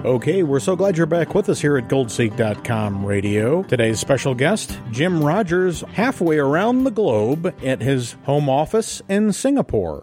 Okay, we're so glad you're back with us here at GoldSeek.com Radio. Today's special guest, Jim Rogers, halfway around the globe at his home office in Singapore.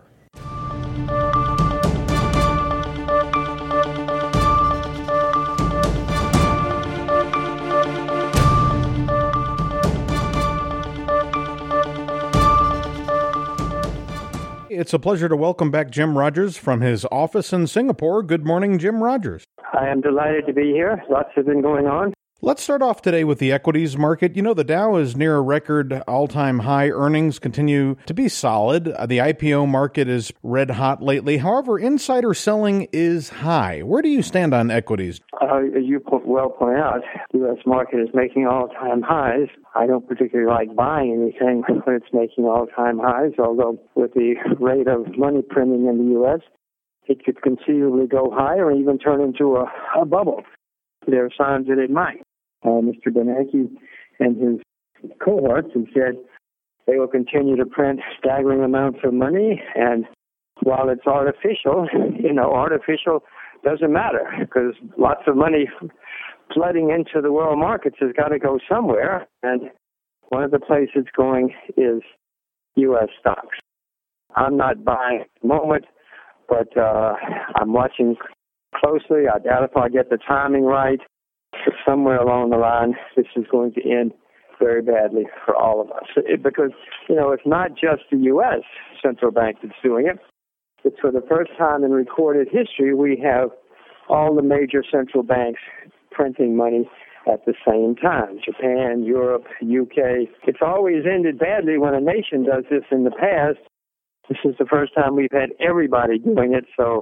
It's a pleasure to welcome back Jim Rogers from his office in Singapore. Good morning, Jim Rogers. I am delighted to be here. Lots have been going on. Let's start off today with the equities market. You know, the Dow is near a record all-time high. Earnings continue to be solid. The IPO market is red hot lately. However, insider selling is high. Where do you stand on equities? As you well point out, the U.S. market is making all-time highs. I don't particularly like buying anything when it's making all-time highs, although with the rate of money printing in the U.S., it could conceivably go higher and even turn into a bubble. There are signs that it might. Mr. Bernanke and his cohorts have said they will continue to print staggering amounts of money, and while it's artificial, artificial doesn't matter because lots of money flooding into the world markets has got to go somewhere, and one of the places going is U.S. stocks. I'm not buying at the moment, but I'm watching closely. I doubt if I get the timing right. Somewhere along the line, this is going to end very badly for all of us. Because, it's not just the U.S. central bank that's doing it. It's for the first time in recorded history, we have all the major central banks printing money at the same time. Japan, Europe, UK. It's always ended badly when a nation does this in the past. This is the first time we've had everybody doing it, so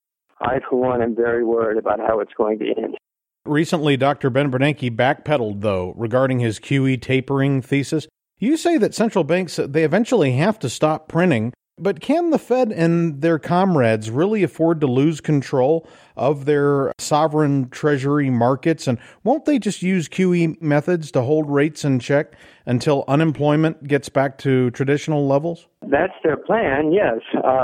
I, for one, am very worried about how it's going to end. Recently, Dr. Ben Bernanke backpedaled, though, regarding his QE tapering thesis. You say that central banks, they eventually have to stop printing, but can the Fed and their comrades really afford to lose control of their sovereign treasury markets? And won't they just use QE methods to hold rates in check until unemployment gets back to traditional levels? That's their plan, yes.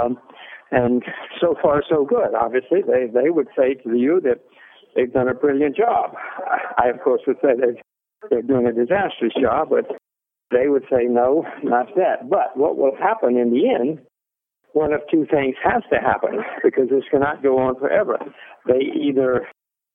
And so far, so good. Obviously, they would say to you that they've done a brilliant job. I, of course, would say they're doing a disastrous job, but they would say, no, not that. But what will happen in the end, one of two things has to happen, because this cannot go on forever. They either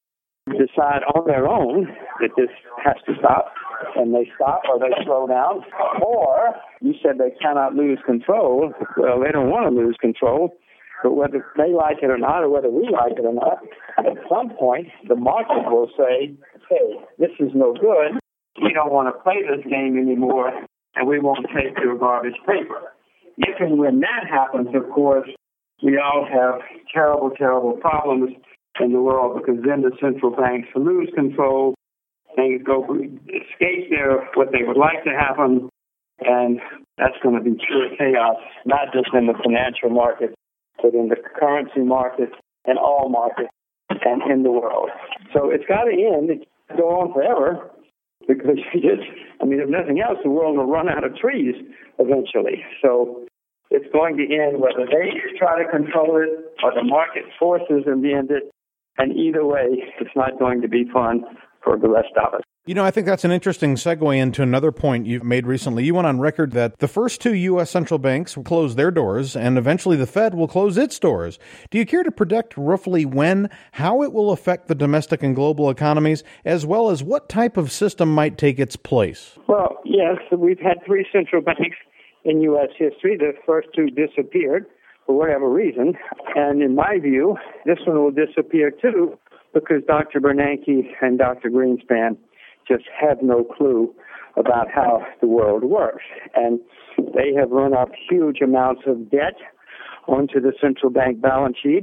decide on their own that this has to stop, and they stop or they slow down, or you said they cannot lose control. Well, they don't want to lose control. But whether they like it or not, or whether we like it or not, at some point, the market will say, hey, this is no good. We don't want to play this game anymore, and we won't take your garbage paper. If and when that happens, of course, we all have terrible, terrible problems in the world, because then the central banks lose control, things escape what they would like to happen, and that's going to be pure chaos, not just in the financial markets, but in the currency markets and all markets and in the world. So it's got to end. It can't go on forever, because if nothing else, the world will run out of trees eventually. So it's going to end whether they try to control it or the market forces them to end it. And either way, it's not going to be fun for the rest of us. I think that's an interesting segue into another point you've made recently. You went on record that the first two U.S. central banks will close their doors, and eventually the Fed will close its doors. Do you care to predict roughly when, how it will affect the domestic and global economies, as well as what type of system might take its place? Well, yes, we've had three central banks in U.S. history. The first two disappeared for whatever reason, and in my view, this one will disappear too, because Dr. Bernanke and Dr. Greenspan just have no clue about how the world works. And they have run up huge amounts of debt onto the central bank balance sheet.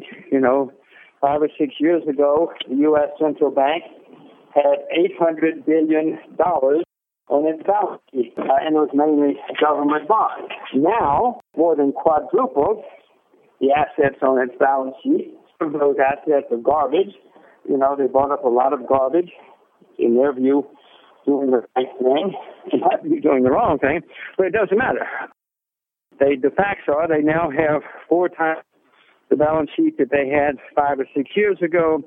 5 or 6 years ago, the U.S. central bank had $800 billion on its balance sheet, and it was mainly government bonds. Now, more than quadrupled the assets on its balance sheet. Some of those assets are garbage. They bought up a lot of garbage, in their view, doing the right thing. It might be doing the wrong thing, but it doesn't matter. The facts are they now have 4 times the balance sheet that they had 5 or 6 years ago,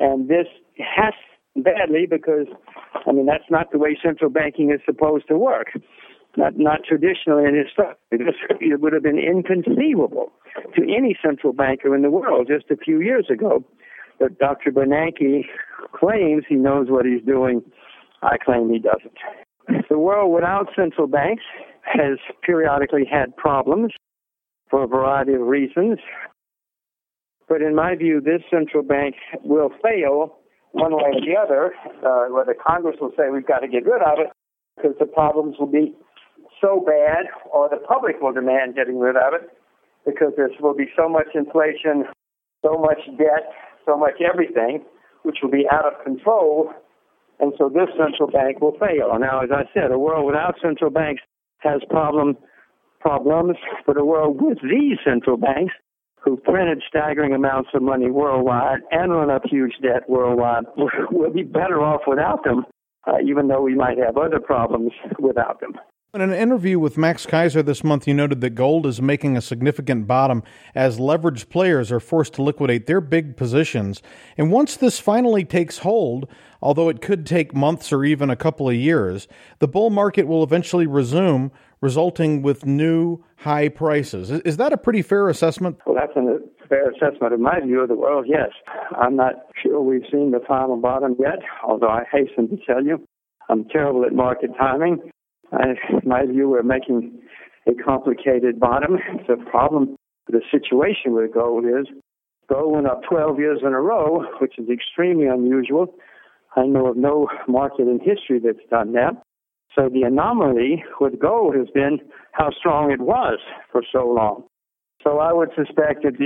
And this has badly because, that's not the way central banking is supposed to work. Not traditionally in history. It would have been inconceivable to any central banker in the world just a few years ago that Dr. Bernanke claims he knows what he's doing. I claim he doesn't. The world without central banks has periodically had problems for a variety of reasons. But in my view, this central bank will fail one way or the other, whether Congress will say we've got to get rid of it because the problems will be so bad, or the public will demand getting rid of it because there will be so much inflation, so much debt, so much everything, which will be out of control. And so this central bank will fail. Now, as I said, a world without central banks has problems, but a world with these central banks who printed staggering amounts of money worldwide and run up huge debt worldwide will be better off without them, even though we might have other problems without them. In an interview with Max Keiser this month, you noted that gold is making a significant bottom as leveraged players are forced to liquidate their big positions. And once this finally takes hold, although it could take months or even a couple of years, the bull market will eventually resume, resulting with new high prices. Is that a pretty fair assessment? Well, that's a fair assessment of my view of the world, yes. I'm not sure we've seen the final bottom yet, although I hasten to tell you I'm terrible at market timing. In my view, we're making a complicated bottom. The problem, the situation with gold is gold went up 12 years in a row, which is extremely unusual. I know of no market in history that's done that. So the anomaly with gold has been how strong it was for so long. So I would suspect that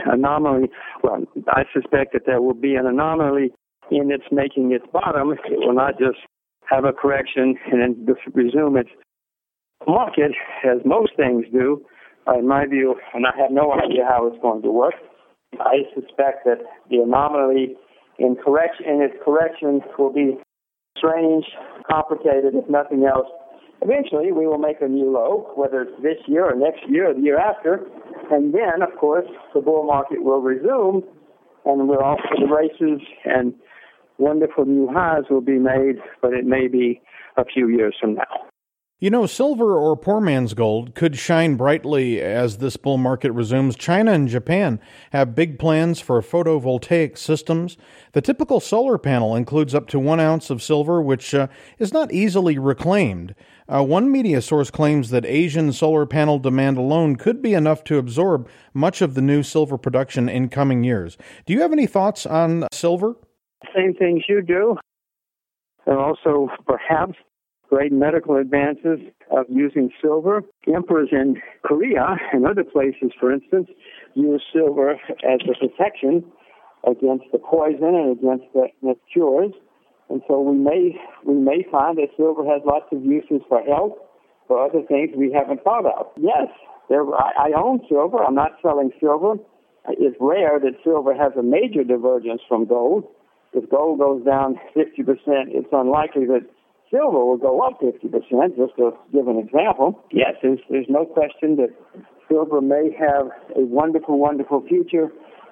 I suspect that there will be an anomaly in its making its bottom. It will not just have a correction and then resume its market, as most things do. In my view, and I have no idea how it's going to work, I suspect that the anomaly in its correction will be strange, complicated, if nothing else. Eventually, we will make a new low, whether it's this year or next year or the year after, and then, of course, the bull market will resume, and we're off to the races, and wonderful new highs will be made, but it may be a few years from now. You know, silver or poor man's gold could shine brightly as this bull market resumes. China and Japan have big plans for photovoltaic systems. The typical solar panel includes up to 1 ounce of silver, which is not easily reclaimed. One media source claims that Asian solar panel demand alone could be enough to absorb much of the new silver production in coming years. Do you have any thoughts on silver? Same things you do. And also, perhaps, great medical advances of using silver. Emperors in Korea and other places, for instance, use silver as a protection against the poison and against the cures. And so we may find that silver has lots of uses for health, for other things we haven't thought of. Yes, I own silver. I'm not selling silver. It's rare that silver has a major divergence from gold. If gold goes down 50%, it's unlikely that silver will go up 50%, just to give an example. Yes, there's no question that silver may have a wonderful, wonderful future.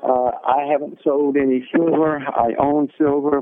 I haven't sold any silver. I own silver.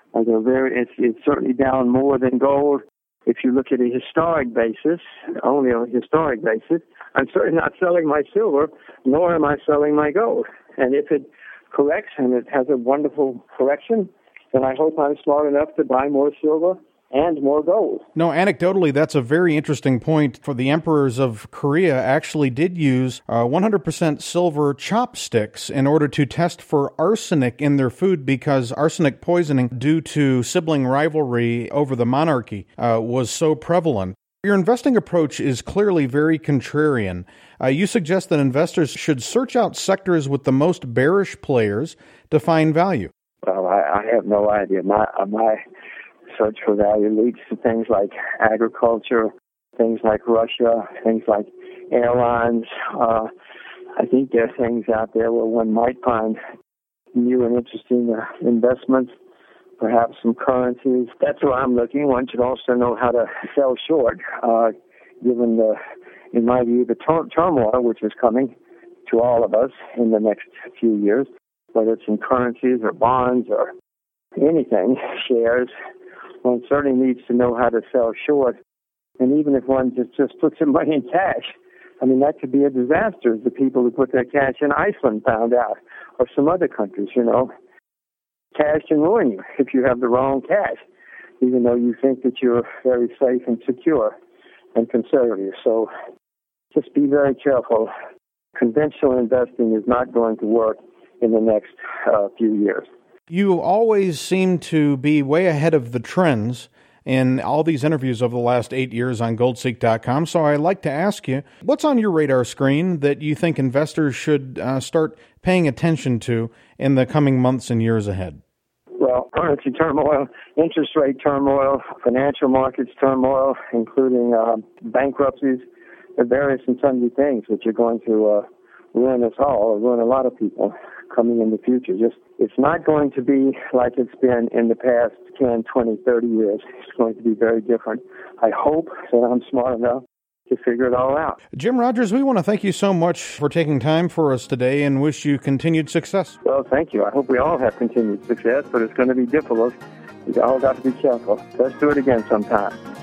It's certainly down more than gold. If you look at a historic basis, only a historic basis, I'm certainly not selling my silver, nor am I selling my gold. And if it corrects and it has a wonderful correction, then I hope I'm smart enough to buy more silver and more gold. No, anecdotally, that's a very interesting point. For the emperors of Korea actually did use 100% silver chopsticks in order to test for arsenic in their food, because arsenic poisoning due to sibling rivalry over the monarchy was so prevalent. Your investing approach is clearly very contrarian. You suggest that investors should search out sectors with the most bearish players to find value. Well, I have no idea. My search for value leads to things like agriculture, things like Russia, things like airlines. I think there are things out there where one might find new and interesting investments, perhaps some currencies. That's where I'm looking. One should also know how to sell short, given in my view, the turmoil which is coming to all of us in the next few years, whether it's in currencies or bonds or anything, shares, one certainly needs to know how to sell short. And even if one just puts some money in cash, I mean, that could be a disaster if the people who put their cash in Iceland found out, or some other countries, Cash can ruin you if you have the wrong cash, even though you think that you're very safe and secure and conservative. So just be very careful. Conventional investing is not going to work in the next few years. You always seem to be way ahead of the trends in all these interviews over the last 8 years on goldseek.com. So I'd like to ask you, what's on your radar screen that you think investors should start paying attention to in the coming months and years ahead? Well, currency turmoil, interest rate turmoil, financial markets turmoil, including bankruptcies, the various and sundry things which are going to ruin us all, or ruin a lot of people coming in the future. It's not going to be like it's been in the past 10, 20, 30 years. It's going to be very different. I hope that I'm smart enough to figure it all out. Jim Rogers, we want to thank you so much for taking time for us today and wish you continued success. Well, thank you. I hope we all have continued success, but it's going to be difficult. We all got to be careful. Let's do it again sometime.